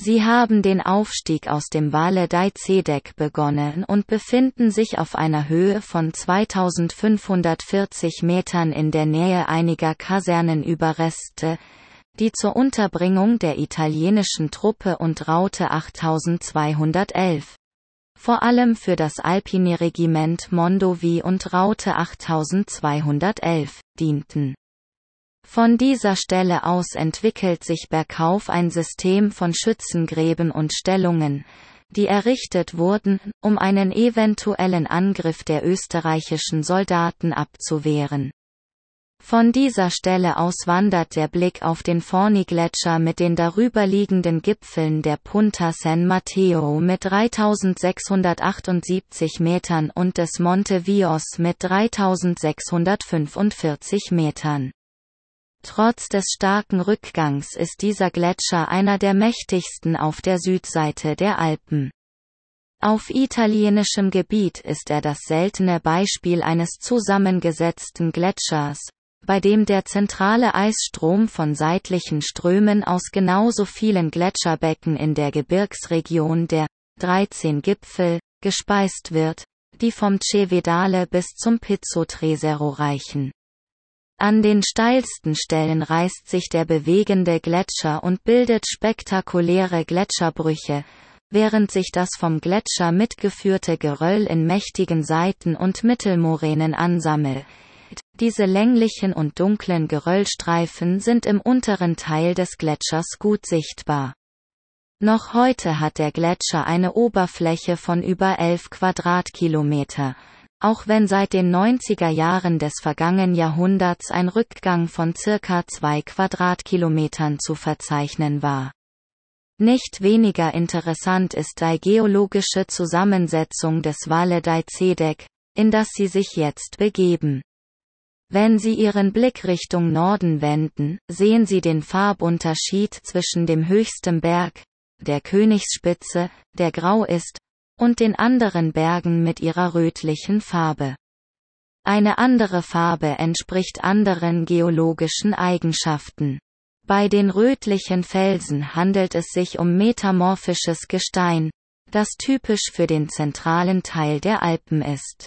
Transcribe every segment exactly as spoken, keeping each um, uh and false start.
Sie haben den Aufstieg aus dem Valle dei Cedek begonnen und befinden sich auf einer Höhe von zweitausendfünfhundertvierzig Metern in der Nähe einiger Kasernenüberreste, die zur Unterbringung der italienischen Truppe und Route achttausendzweihundertelf, vor allem für das Alpini-Regiment Mondovì und Route achttausendzweihundertelf, dienten. Von dieser Stelle aus entwickelt sich bergauf ein System von Schützengräben und Stellungen, die errichtet wurden, um einen eventuellen Angriff der österreichischen Soldaten abzuwehren. Von dieser Stelle aus wandert der Blick auf den Forni-Gletscher mit den darüberliegenden Gipfeln der Punta San Matteo mit dreitausendsechshundertachtundsiebzig Metern und des Monte Vios mit dreitausendsechshundertfünfundvierzig Metern. Trotz des starken Rückgangs ist dieser Gletscher einer der mächtigsten auf der Südseite der Alpen. Auf italienischem Gebiet ist er das seltene Beispiel eines zusammengesetzten Gletschers, bei dem der zentrale Eisstrom von seitlichen Strömen aus genauso vielen Gletscherbecken in der Gebirgsregion der dreizehn Gipfel gespeist wird, die vom Cevedale bis zum Pizzo Tresero reichen. An den steilsten Stellen reißt sich der bewegende Gletscher und bildet spektakuläre Gletscherbrüche, während sich das vom Gletscher mitgeführte Geröll in mächtigen Seiten- und Mittelmoränen ansammelt. Diese länglichen und dunklen Geröllstreifen sind im unteren Teil des Gletschers gut sichtbar. Noch heute hat der Gletscher eine Oberfläche von über elf Quadratkilometer, auch wenn seit den neunziger Jahren des vergangenen Jahrhunderts ein Rückgang von circa zwei Quadratkilometern zu verzeichnen war. Nicht weniger interessant ist die geologische Zusammensetzung des Valle dei Cedek, in das Sie sich jetzt begeben. Wenn Sie Ihren Blick Richtung Norden wenden, sehen Sie den Farbunterschied zwischen dem höchsten Berg, der Königsspitze, der grau ist, und den anderen Bergen mit ihrer rötlichen Farbe. Eine andere Farbe entspricht anderen geologischen Eigenschaften. Bei den rötlichen Felsen handelt es sich um metamorphisches Gestein, das typisch für den zentralen Teil der Alpen ist.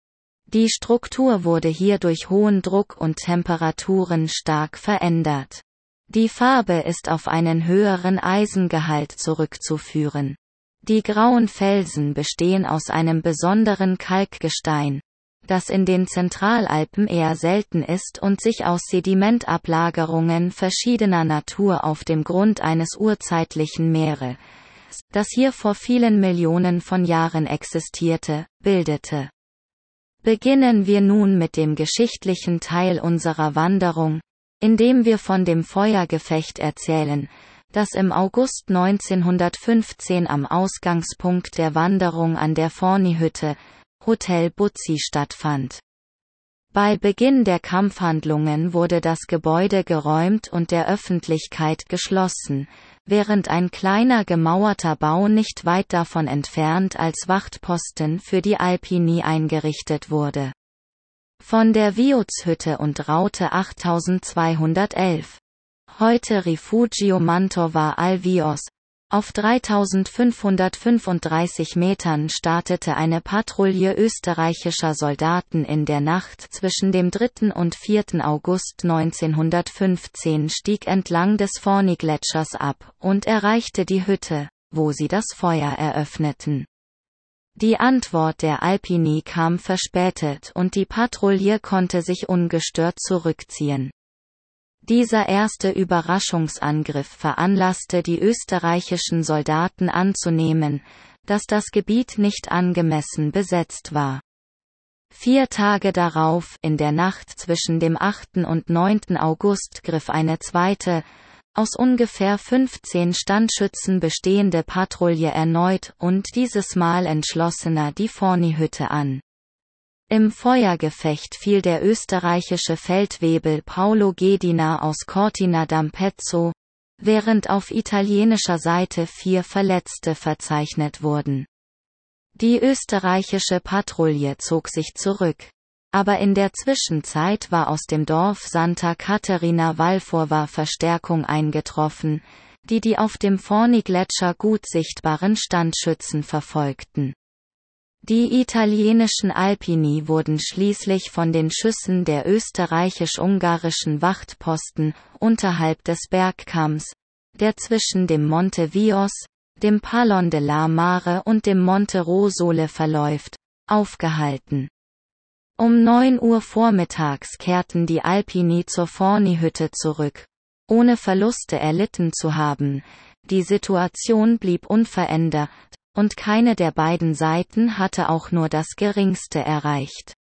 Die Struktur wurde hier durch hohen Druck und Temperaturen stark verändert. Die Farbe ist auf einen höheren Eisengehalt zurückzuführen. Die grauen Felsen bestehen aus einem besonderen Kalkgestein, das in den Zentralalpen eher selten ist und sich aus Sedimentablagerungen verschiedener Natur auf dem Grund eines urzeitlichen Meeres, das hier vor vielen Millionen von Jahren existierte, bildete. Beginnen wir nun mit dem geschichtlichen Teil unserer Wanderung, indem wir von dem Feuergefecht erzählen, das im August neunzehnhundertfünfzehn am Ausgangspunkt der Wanderung an der Forni-Hütte, Hotel Buzzi stattfand. Bei Beginn der Kampfhandlungen wurde das Gebäude geräumt und der Öffentlichkeit geschlossen, während ein kleiner gemauerter Bau nicht weit davon entfernt als Wachtposten für die Alpini eingerichtet wurde. Von der Vios-Hütte und Route achttausendzweihundertelf, heute Rifugio Mantova al Vios, auf dreitausendfünfhundertfünfunddreißig Metern startete eine Patrouille österreichischer Soldaten in der Nacht zwischen dem dritten und vierten August neunzehnhundertfünfzehn, stieg entlang des Forni-Gletschers ab und erreichte die Hütte, wo sie das Feuer eröffneten. Die Antwort der Alpini kam verspätet und die Patrouille konnte sich ungestört zurückziehen. Dieser erste Überraschungsangriff veranlasste die österreichischen Soldaten anzunehmen, dass das Gebiet nicht angemessen besetzt war. Vier Tage darauf, in der Nacht zwischen dem achten und neunten August, griff eine zweite, aus ungefähr fünfzehn Standschützen bestehende Patrouille erneut und dieses Mal entschlossener die Forni-Hütte an. Im Feuergefecht fiel der österreichische Feldwebel Paolo Ghedina aus Cortina d'Ampezzo, während auf italienischer Seite vier Verletzte verzeichnet wurden. Die österreichische Patrouille zog sich zurück. Aber in der Zwischenzeit war aus dem Dorf Santa Caterina Valfurva Verstärkung eingetroffen, die die auf dem Forni-Gletscher gut sichtbaren Standschützen verfolgten. Die italienischen Alpini wurden schließlich von den Schüssen der österreichisch-ungarischen Wachtposten unterhalb des Bergkamms, der zwischen dem Monte Vios, dem Pallon de la Mare und dem Monte Rosole verläuft, aufgehalten. Um neun Uhr vormittags kehrten die Alpini zur Forni-Hütte zurück, ohne Verluste erlitten zu haben. Die Situation blieb unverändert, und keine der beiden Seiten hatte auch nur das Geringste erreicht.